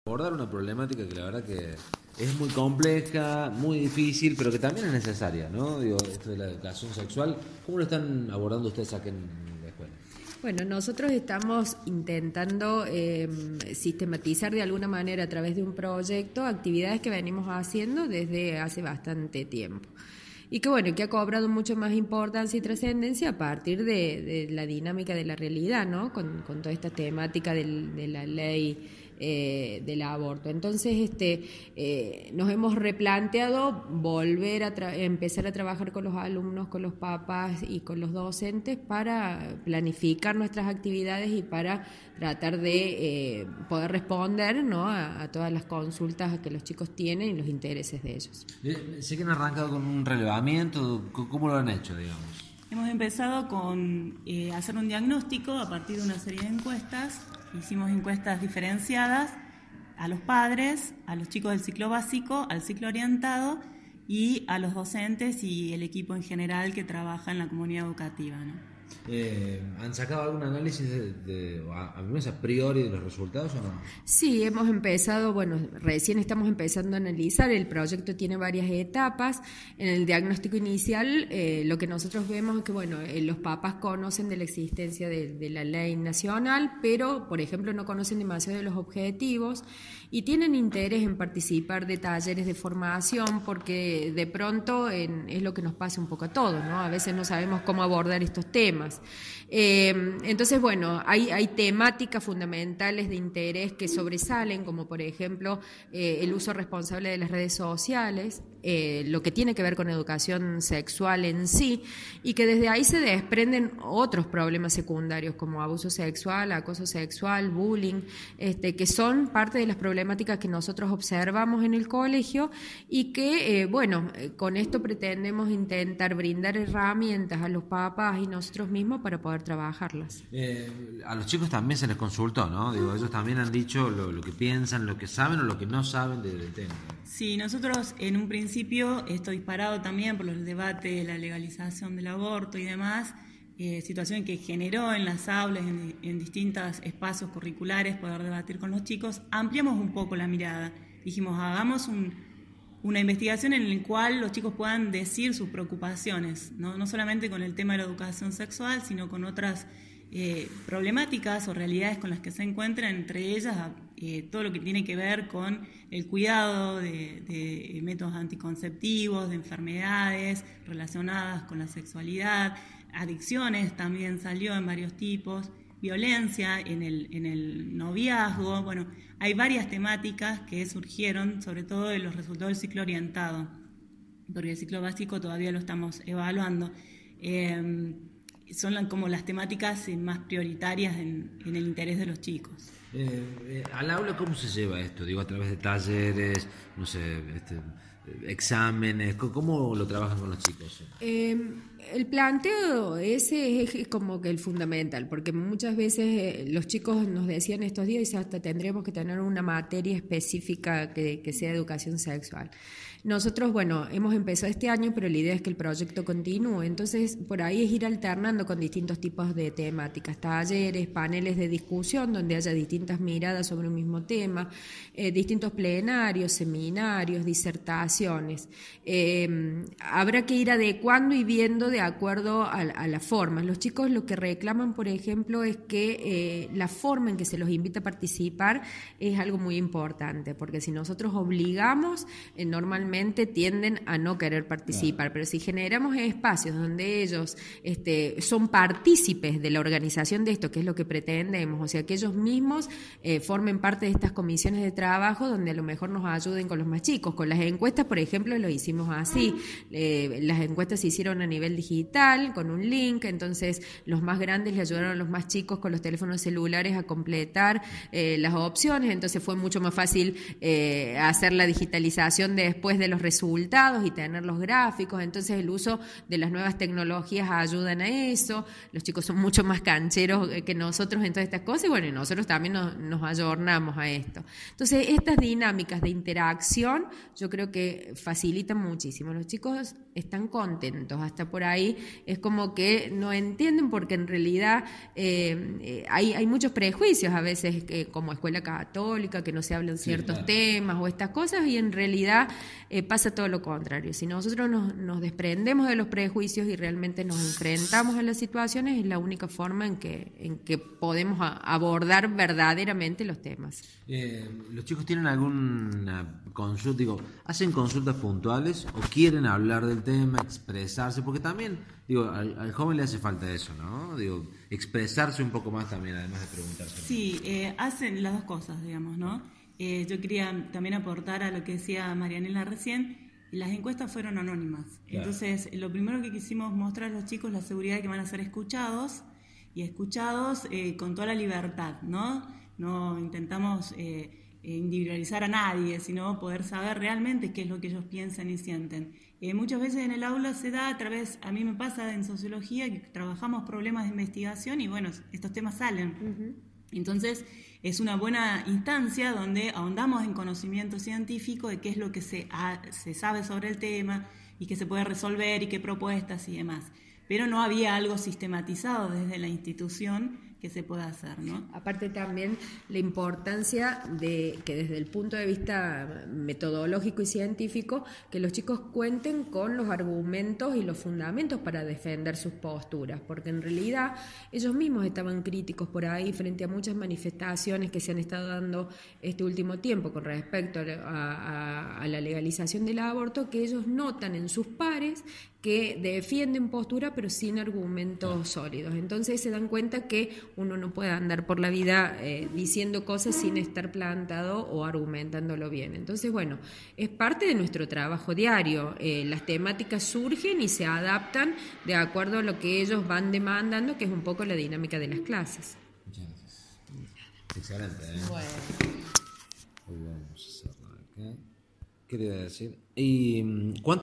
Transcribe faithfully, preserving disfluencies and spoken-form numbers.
Abordar una problemática que la verdad que es muy compleja, muy difícil, pero que también es necesaria, ¿no? Digo, esto de la educación sexual, ¿cómo lo están abordando ustedes aquí en la escuela? Bueno, nosotros estamos intentando eh, sistematizar de alguna manera a través de un proyecto actividades que venimos haciendo desde hace bastante tiempo. Y que bueno, que ha cobrado mucho más importancia y trascendencia a partir de, de la dinámica de la realidad, ¿no? Con, con toda esta temática del, de la ley eh, del aborto. Entonces, este, eh, nos hemos replanteado volver a tra- empezar a trabajar con los alumnos, con los papás y con los docentes para planificar nuestras actividades y para tratar de eh, poder responder, ¿no? a, a todas las consultas que los chicos tienen y los intereses de ellos. Eh, sé que han arrancado con un relevamiento, ¿cómo lo han hecho, digamos? Hemos empezado con eh, hacer un diagnóstico a partir de una serie de encuestas. Hicimos encuestas diferenciadas a los padres, a los chicos del ciclo básico, al ciclo orientado y a los docentes y el equipo en general que trabaja en la comunidad educativa, ¿no? Eh, ¿Han sacado algún análisis de, de, a, a menos a priori de los resultados o no? Sí, hemos empezado, bueno, recién estamos empezando a analizar, el proyecto tiene varias etapas. En el diagnóstico inicial eh, lo que nosotros vemos es que, bueno, eh, los papás conocen de la existencia de, de la ley nacional, pero, por ejemplo, no conocen demasiado de los objetivos y tienen interés en participar de talleres de formación porque de pronto en, es lo que nos pasa un poco a todos, ¿no? A veces no sabemos cómo abordar estos temas. Eh, entonces, bueno, hay, hay temáticas fundamentales de interés que sobresalen, como por ejemplo eh, el uso responsable de las redes sociales, eh, lo que tiene que ver con educación sexual en sí, y que desde ahí se desprenden otros problemas secundarios como abuso sexual, acoso sexual, bullying, este, que son parte de las problemáticas que nosotros observamos en el colegio y que, eh, bueno, con esto pretendemos intentar brindar herramientas a los papás y nosotros mismos para poder trabajarlas. Eh, a los chicos también se les consultó, ¿no? Digo, ellos también han dicho lo, lo que piensan, lo que saben o lo que no saben del, del tema. Sí, nosotros en un principio, esto disparado también por los debates de la legalización del aborto y demás, eh, situación que generó en las aulas, en, en distintos espacios curriculares, poder debatir con los chicos, ampliamos un poco la mirada. Dijimos, hagamos un, una investigación en la cual los chicos puedan decir sus preocupaciones, ¿no? No solamente con el tema de la educación sexual, sino con otras eh, problemáticas o realidades con las que se encuentran, entre ellas eh, todo lo que tiene que ver con el cuidado de, de métodos anticonceptivos, de enfermedades relacionadas con la sexualidad, adicciones también salió en varios tipos, violencia en el, en el noviazgo. Bueno, hay varias temáticas que surgieron, sobre todo de los resultados del ciclo orientado, porque el ciclo básico todavía lo estamos evaluando. Eh, son como las temáticas más prioritarias en, en el interés de los chicos. Eh, eh, ¿Al aula cómo se lleva esto? Digo, a través de talleres, no sé, este, exámenes, ¿cómo lo trabajan con los chicos? Eh, el planteo ese es como que el fundamental, porque muchas veces eh, los chicos nos decían estos días, hasta tendremos que tener una materia específica que, que sea educación sexual. Nosotros, bueno, hemos empezado este año, pero la idea es que el proyecto continúe, entonces por ahí es ir alternando con distintos tipos de temáticas, talleres, paneles de discusión donde haya distintas miradas sobre un mismo tema, eh, distintos plenarios, seminarios, disertaciones. Eh, habrá que ir adecuando y viendo de acuerdo a, a las formas. Los chicos lo que reclaman, por ejemplo, es que eh, la forma en que se los invita a participar es algo muy importante, porque si nosotros obligamos, eh, normalmente tienden a no querer participar, claro. Pero si generamos espacios donde ellos este, son partícipes de la organización de esto, que es lo que pretendemos, o sea, que ellos mismos eh, formen parte de estas comisiones de trabajo donde a lo mejor nos ayuden con los más chicos. Con las encuestas, por ejemplo, lo hicimos así. Eh, las encuestas se hicieron a nivel digital, con un link, entonces los más grandes le ayudaron a los más chicos con los teléfonos celulares a completar eh, las opciones, entonces fue mucho más fácil eh, hacer la digitalización de después de los resultados y tener los gráficos, entonces el uso de las nuevas tecnologías ayudan a eso, los chicos son mucho más cancheros que nosotros en todas estas cosas y bueno, y nosotros también nos, nos ayornamos a esto. Entonces, estas dinámicas de interacción yo creo que facilitan muchísimo. Los chicos están contentos, hasta por ahí es como que no entienden porque en realidad eh, eh, hay, hay muchos prejuicios a veces eh, como escuela católica, que no se hablan ciertos sí, claro. temas o estas cosas, y en realidad eh, pasa todo lo contrario. Si nosotros nos, nos desprendemos de los prejuicios y realmente nos enfrentamos a las situaciones, es la única forma en que, en que podemos a, abordar verdaderamente los temas. Eh, ¿Los chicos tienen alguna consulta, digo, hacen consultas puntuales o quieren hablar del tema, expresarse? Porque también, digo, al, al joven le hace falta eso, ¿no? Digo, expresarse un poco más también, además de preguntarse. Sí, eh, hacen las dos cosas, digamos, ¿no? Eh, yo quería también aportar a lo que decía Marianela recién. Las encuestas fueron anónimas. Claro. Entonces, lo primero que quisimos mostrar a los chicos es la seguridad de que van a ser escuchados, y escuchados eh, con toda la libertad, ¿no? No intentamos eh, individualizar a nadie, sino poder saber realmente qué es lo que ellos piensan y sienten. Eh, muchas veces en el aula se da a través, a mí me pasa en sociología, que trabajamos problemas de investigación y bueno, estos temas salen. Uh-huh. Entonces, es una buena instancia donde ahondamos en conocimiento científico de qué es lo que se, ha, se sabe sobre el tema y qué se puede resolver y qué propuestas y demás. Pero no había algo sistematizado desde la institución que se pueda hacer, ¿no? Aparte también la importancia de que desde el punto de vista metodológico y científico, que los chicos cuenten con los argumentos y los fundamentos para defender sus posturas, porque en realidad ellos mismos estaban críticos por ahí frente a muchas manifestaciones que se han estado dando este último tiempo con respecto a, a, a la legalización del aborto, que ellos notan en sus pares que defienden postura pero sin argumentos sólidos. Entonces se dan cuenta que uno no puede andar por la vida eh, diciendo cosas sin estar plantado o argumentándolo bien. Entonces, bueno, es parte de nuestro trabajo diario. Eh, las temáticas surgen y se adaptan de acuerdo a lo que ellos van demandando, que es un poco la dinámica de las clases. Muchas gracias. Excelente, ¿eh? Bueno. Hoy vamos a hacerlo acá. ¿Qué le iba a decir? ¿Y cuánto